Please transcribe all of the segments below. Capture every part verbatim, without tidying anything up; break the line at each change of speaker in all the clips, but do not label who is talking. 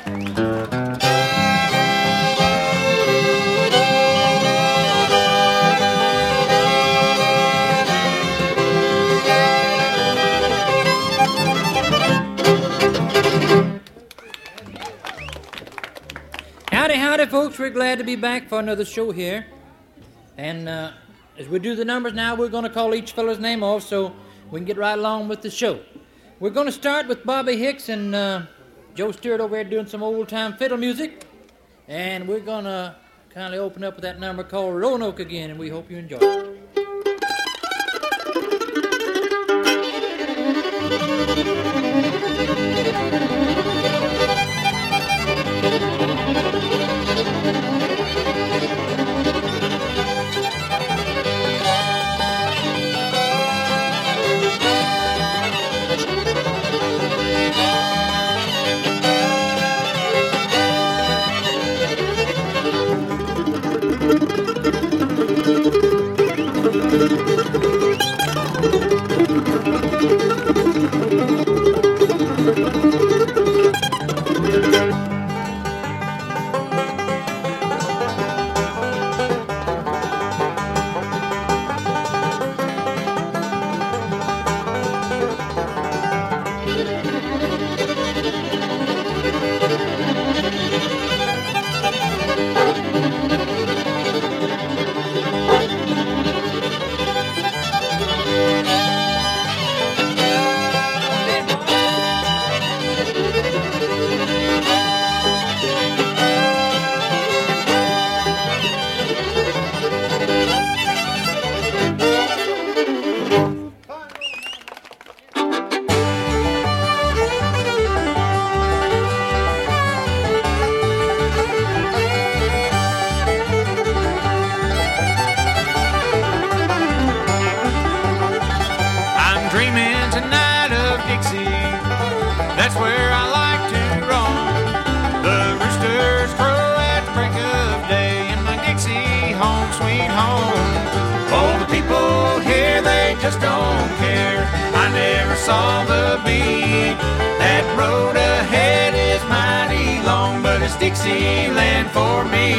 Howdy, howdy, folks. We're glad to be back for another show here. And uh, as we do the numbers now, we're going to call each fellow's name off so we can get right along with the show. We're going to start with Bobby Hicks and uh, Joe Stewart over there doing some old-time fiddle music. And we're going to kindly open up with that number called Roanoke again, and we hope you enjoy it.
Dixieland for me.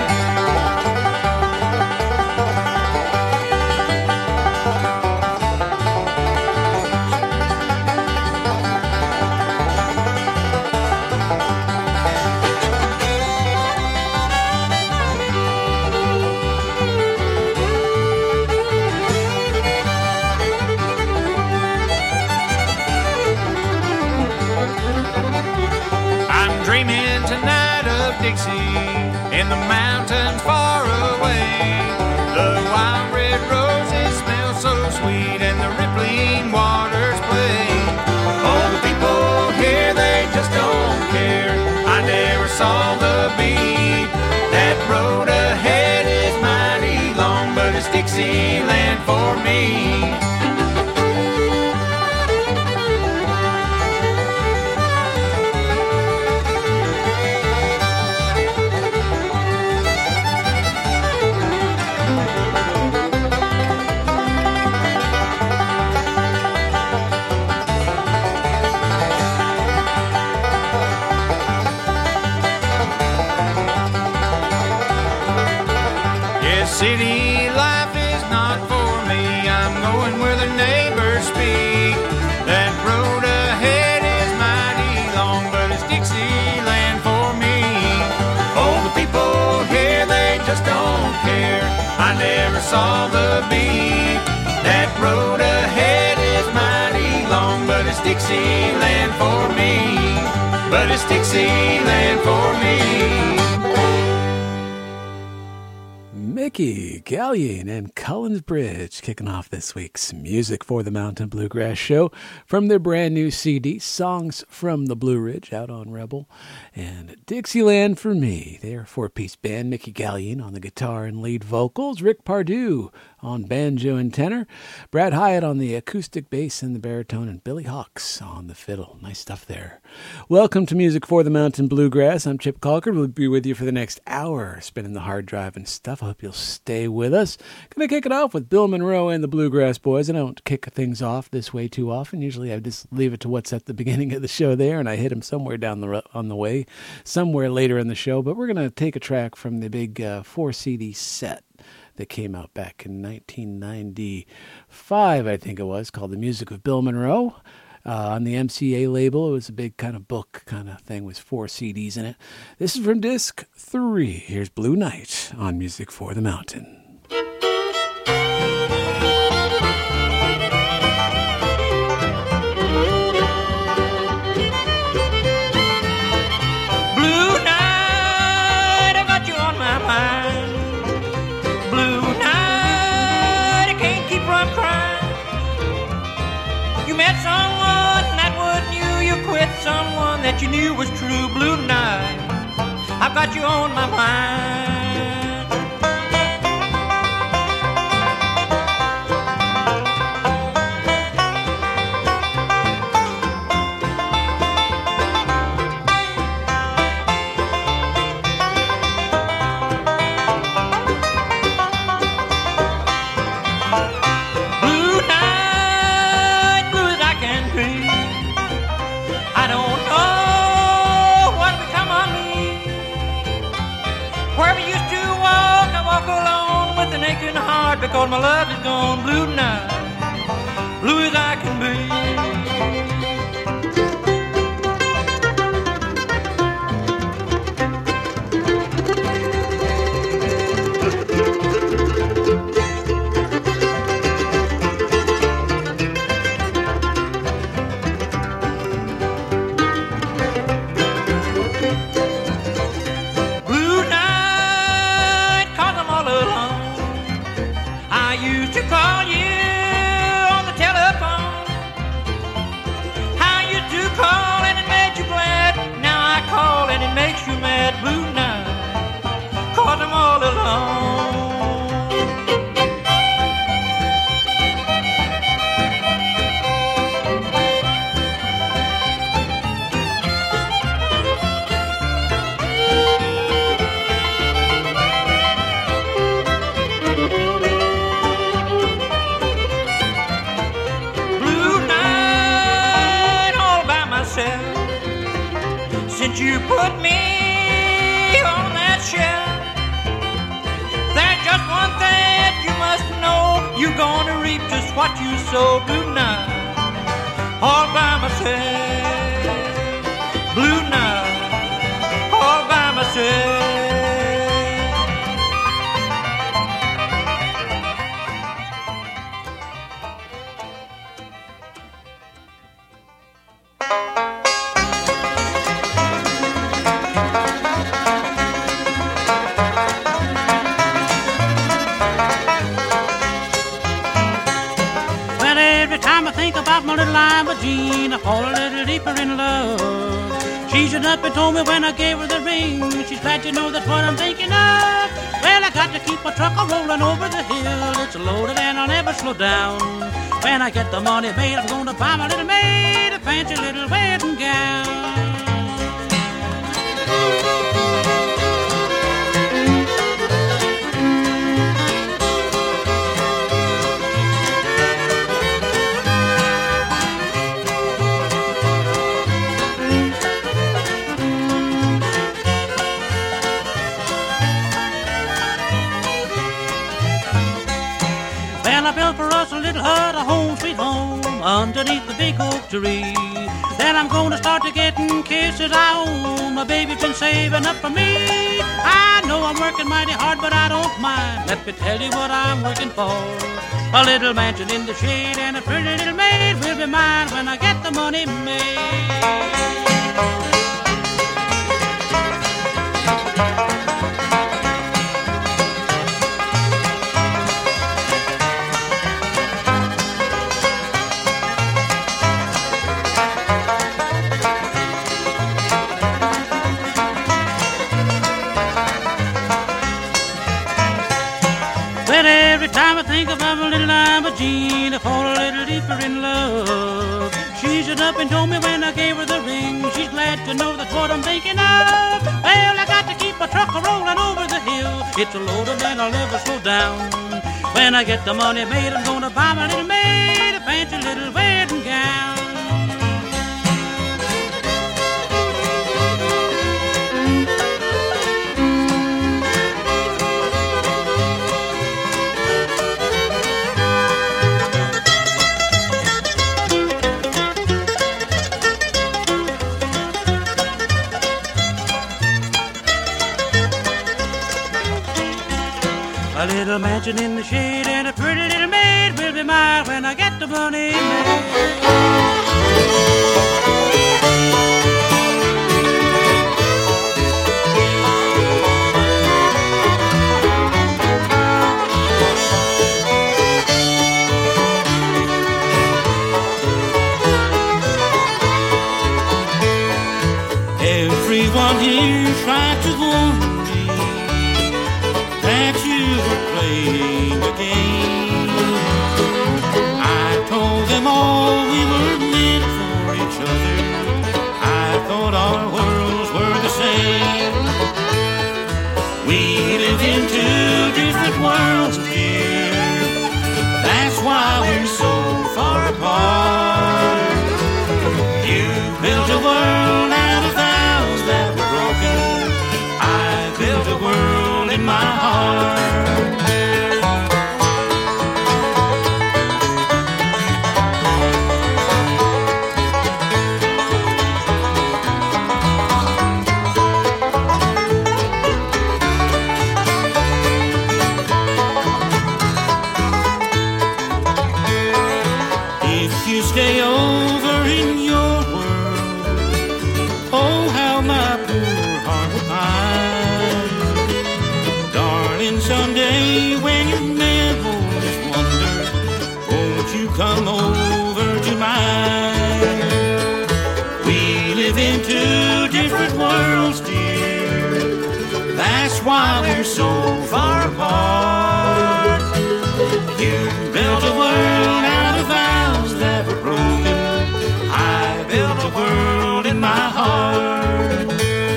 I'm dreaming tonight of Dixie in the mountains far away. The wild red roses smell so sweet and the rippling waters play. All the people here, they just don't care. I never saw the beat. That road ahead is mighty long, but it's Dixieland for me. City life is not for me. I'm going where the neighbors speak. That road ahead is mighty long, but it's Dixieland for me. All the people here, they just don't care. I never saw the beat. That road ahead is mighty long, but it's Dixieland for me. But it's Dixieland for me.
Mickey Gallion and Cullen's Bridge kicking off this week's Music for the Mountain Bluegrass Show from their brand new C D, Songs from the Blue Ridge, out on Rebel, and Dixieland for Me. They're a four-piece band, Mickey Gallion on the guitar and lead vocals, Rick Pardue on banjo and tenor, Brad Hyatt on the acoustic bass and the baritone, and Billy Hawks on the fiddle. Nice stuff there. Welcome to Music for the Mountain Bluegrass. I'm Chip Calker. We'll be with you for the next hour, spinning the hard drive and stuff. I hope you'll stay with us. Gonna kick it off with Bill Monroe and the Bluegrass Boys. I don't kick things off this way too often. Usually I just leave it to what's at the beginning of the show there, and I hit them somewhere down the on the way, somewhere later in the show. But we're gonna take a track from the big uh, four C D set that came out back in nineteen ninety-five, I think it was, called The Music of Bill Monroe. Uh, on the M C A label, it was a big kind of book kind of thing with four C Ds in it. This is from disc three. Here's Blue Night on Music for the Mountain.
Someone that you knew was true. Blue night, I've got you on my mind. Blue night, blue as I can be. I don't know what become of me. Where we used to walk, I walk alone with an aching heart because my love is gone. Blue night, blue as I can be. Blue night, cause I'm all alone. Blue night, all by myself. Since you put me there's just one thing you must know. You're gonna reap just what you sow. Blue night, all by myself. Blue night, all by myself. Jean, I fall a little deeper in love. She stood up and told me when I gave her the ring. She's glad to know that's what I'm thinking of. Well, I got to keep my truck a-rolling over the hill. It's loaded and I'll never slow down. When I get the money made, I'm gonna buy my little maid a fancy little wedding gown. I built for us a little hut, a home sweet home, underneath the big oak tree. Then I'm gonna start to getting kisses I own. My baby's been saving up for me. I know I'm working mighty hard, but I don't mind. Let me tell you what I'm working for. A little mansion in the shade and a pretty little maid will be mine when I get the money made. Every time
I think about my little Lima Jean, I fall a little deeper in love. She stood up and told me when I gave her the ring, she's glad to know that's what I'm thinking of. Well, I got to keep my truck rolling over the hill. It's a loaded and I'll never slow down. When I get the money made, I'm gonna buy my little maid a fancy little wedding gown. A little mansion in the shade and a pretty little maid will be mine when I get the money made. Everyone here tried to warn me that you were playing a game. I told them all we were meant for each other. I thought our worlds were the same. We live in two different worlds, dear. That's why we're so far apart. You built a world out of vows that were broken. I built a world in my heart. If you stay over in your world, oh, how my poor heart will pine. Darling, someday when your memories wander, won't you come over to mine? We live in two different worlds, dear. That's why we're so far apart. You built a world out of vows that were broken. I built a world in my heart.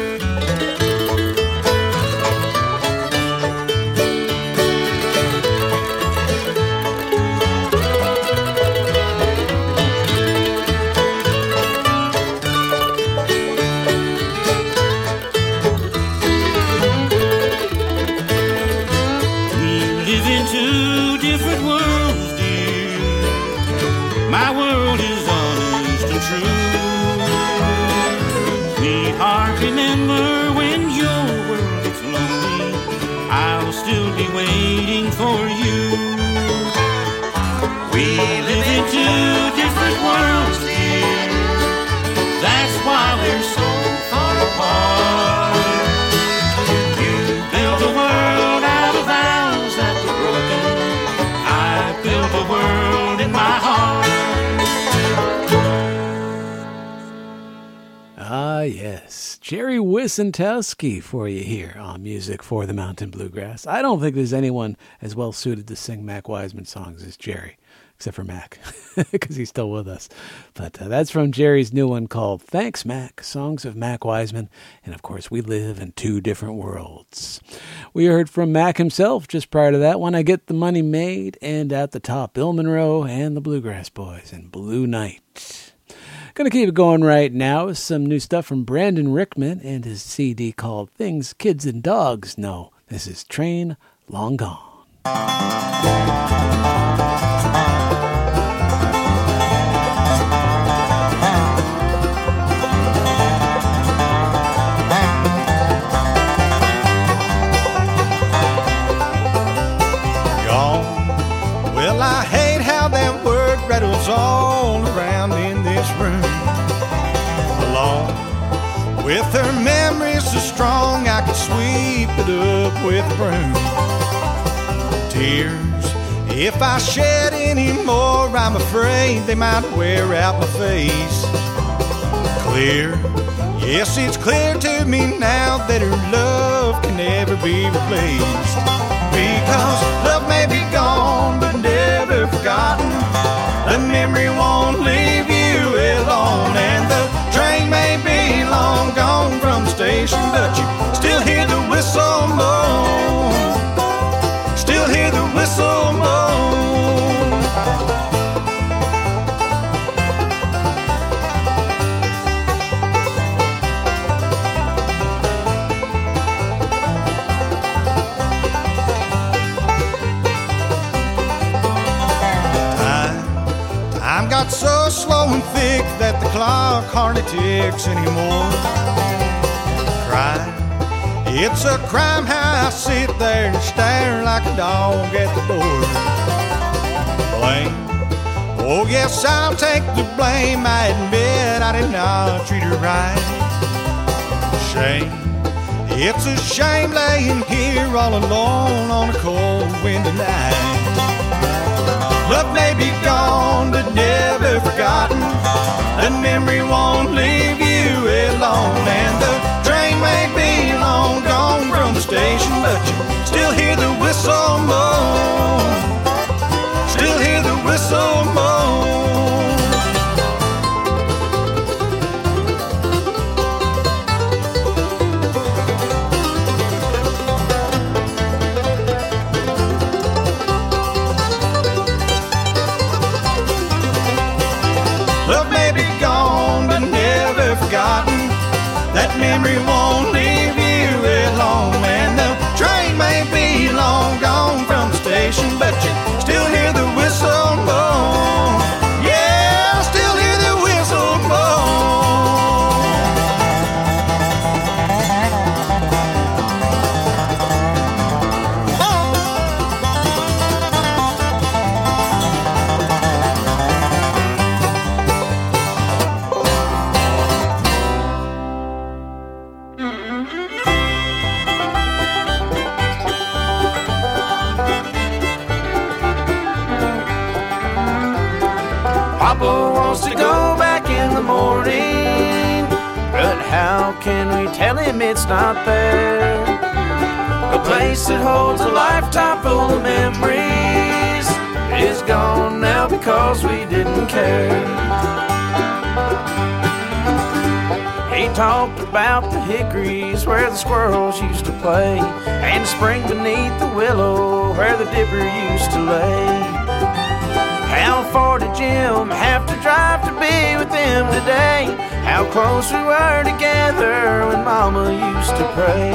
We live in two different worlds, dear. My world is honest and true. Sweetheart, remember when your world gets lonely, I'll still be waiting for you. We live in two different worlds, dear. That's why we're so far apart. You built a world out of vows that were broken. I built a world in my heart.
Ah, yes. Jerry Wisentowski for you here on Music for the Mountain Bluegrass. I don't think there's anyone as well suited to sing Mac Wiseman songs as Jerry, except for Mac, because he's still with us. But uh, that's from Jerry's new one called Thanks, Mac, Songs of Mac Wiseman. And, of course, we live in two different worlds. We heard from Mac himself just prior to that one, I Get the Money Made, and at the top, Bill Monroe and the Bluegrass Boys and Blue Night. Gonna keep it going right now with some new stuff from Brandon Rickman and his C D called Things Kids and Dogs Know. This is Train Long Gone.
Gone. Well, I hate how that word rattles all around in this room. Alone with her memories so strong, I could sweep it up with a broom. Tears, if I shed any more, I'm afraid they might wear out my face. Clear, yes, it's clear to me now that her love can never be replaced. Because love may be gone but never forgotten. The memory won't leave you alone. And the train may be long gone from the station, but you still hear the whistle moan. Still hear the whistle moan. Time got so slow and thick that the clock hardly ticks anymore. Crime, it's a crime how I sit there and stare like a dog at the door. Blame, oh yes, I'll take the blame. I admit I did not treat her right. Shame, it's a shame laying here all alone on a cold windy night. Love may be gone but never forgotten. The memory won't leave you alone. And the train may be long gone from the station, but you still hear the whistle moan. Still hear the whistle moan. Love may be gone but never forgotten. That memory won't leave you alone. And the train may be long gone from the station, but you still hear the whistle moan. Yeah, still hear the whistle moan.
Papa wants to go back in the morning, but how can we tell him it's not there? A place that holds a lifetime full of memories is gone now because we didn't care. He talked about the hickories where the squirrels used to play, and the spring beneath the willow where the dipper used to lay. How far did Jim have to drive to be with him today? How close we were together when Mama used to pray.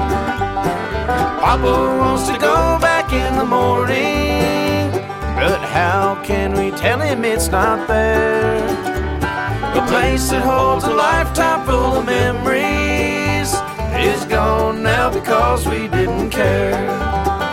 Papa wants to go back in the morning, but how can we tell him it's not there? A place that holds a lifetime full of memories is gone now because we didn't care.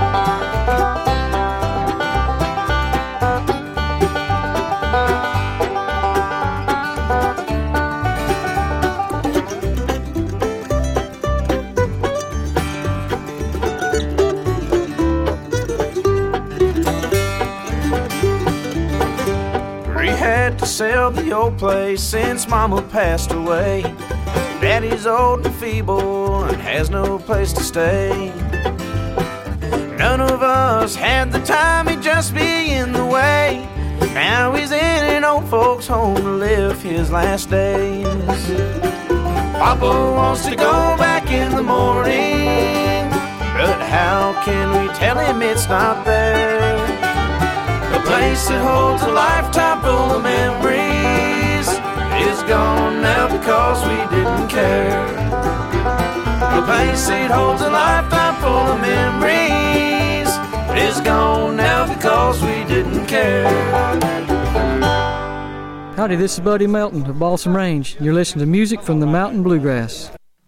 To sell the old place since Mama passed away. Daddy's old and feeble and has no place to stay. None of us had the time, he'd just be in the way. Now he's in an old folks home to live his last days. Papa wants to go back in the morning, but how can we tell him it's not there? A place that holds a lifetime full of memories is gone now because we didn't care. A place that holds a lifetime full of memories is gone now because we didn't care.
Howdy, this is Buddy Melton of Balsam Range. You're listening to music from the Mountain Bluegrass.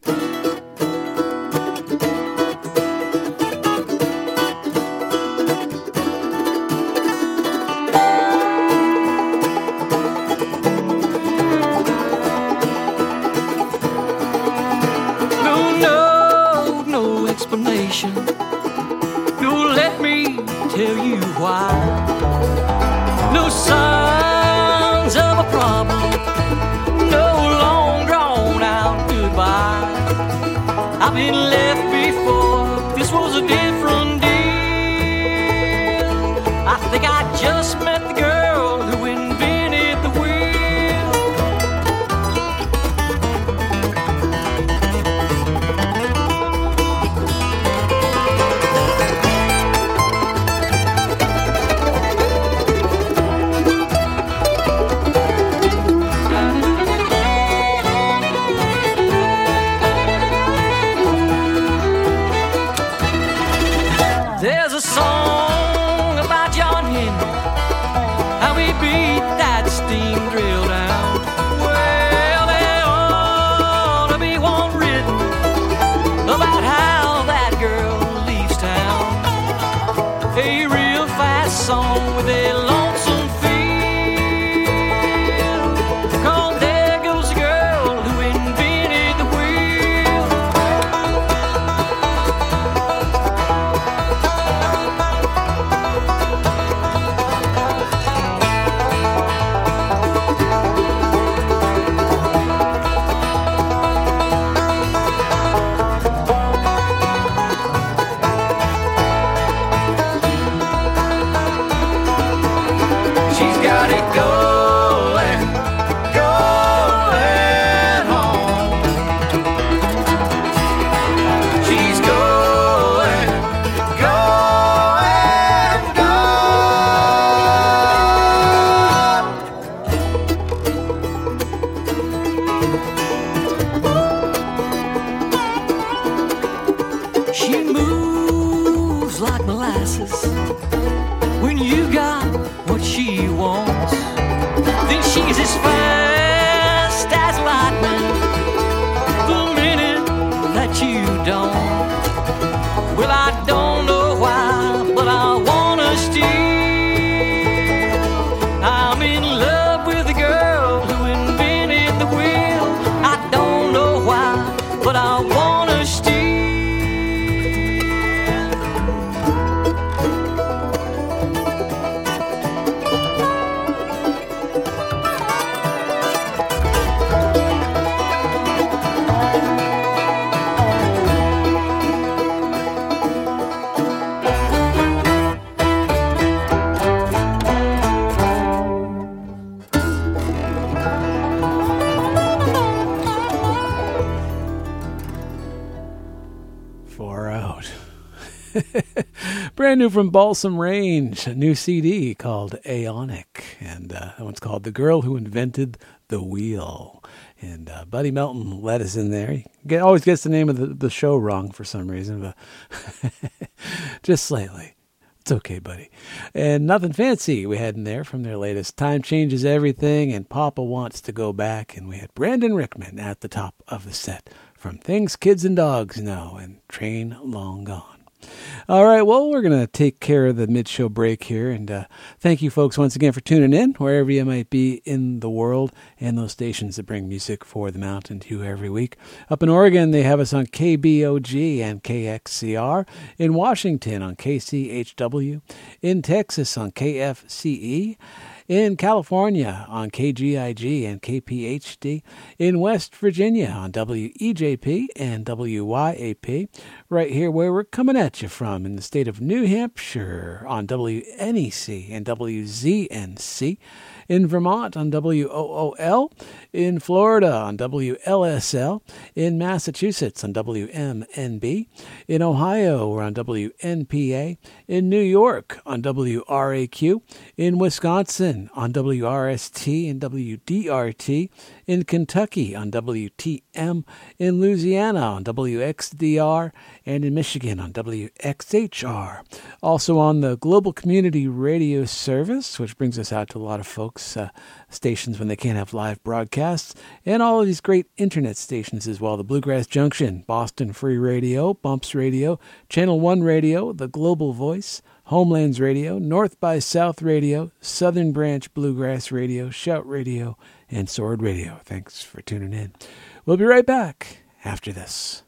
No, let me tell you why. No signs of a problem, no long drawn out goodbye. I've been left before, this was a different deal. just met the girl who invented the wheel. There's a song about John Henry, how he beat that steam drill down. Well, there ought to be one written about how that girl leaves town. A real fast song with a lonesome feel, called There Goes the Girl Who Invented the Wheel. She's got it going, going home. She's going, going, gone. She moves like molasses when you got what she wants. Then she's as fast as lightning the minute that you don't. Well, I don't know why, but I wanna steal. I'm in love with the girl who invented the wheel. I don't know why, but I wanna steal.
Far out. Brand new from Balsam Range, a new C D called Aeonic, and uh, that one's called The Girl Who Invented the Wheel. And uh, Buddy Melton led us in there. He get, always gets the name of the, the show wrong for some reason, but just slightly. It's okay, buddy. And Nothing Fancy we had in there from their latest Time Changes Everything and Papa Wants to Go Back. And we had Brandon Rickman at the top of the set from Things Kids and Dogs Know and Train Long Gone. All right, well, we're going to take care of the mid-show break here, and uh, thank you folks once again for tuning in, wherever you might be in the world, and those stations that bring music for the mountain to you every week. Up in Oregon, they have us on K B O G and K X C R, in Washington on K C H W, in Texas on K F C E, in California on K G I G and K P H D, in West Virginia on W E J P and W Y A P, right here where we're coming at you from in the state of New Hampshire on W N E C and W Z N C, in Vermont on W O O L, in Florida on W L S L, in Massachusetts on W M N B, in Ohio we're on W N P A, in New York on W R A Q, in Wisconsin on W R S T and W D R T, in Kentucky on W T M, in Louisiana on W X D R, and in Michigan on W X H R. Also on the Global Community Radio Service, which brings us out to a lot of folks, uh, stations when they can't have live broadcasts, and all of these great internet stations as well. The Bluegrass Junction, Boston Free Radio, Bumps Radio, Channel one Radio, The Global Voice, Homelands Radio, North by South Radio, Southern Branch Bluegrass Radio, Shout Radio, and Sword Radio. Thanks for tuning in. We'll be right back after this.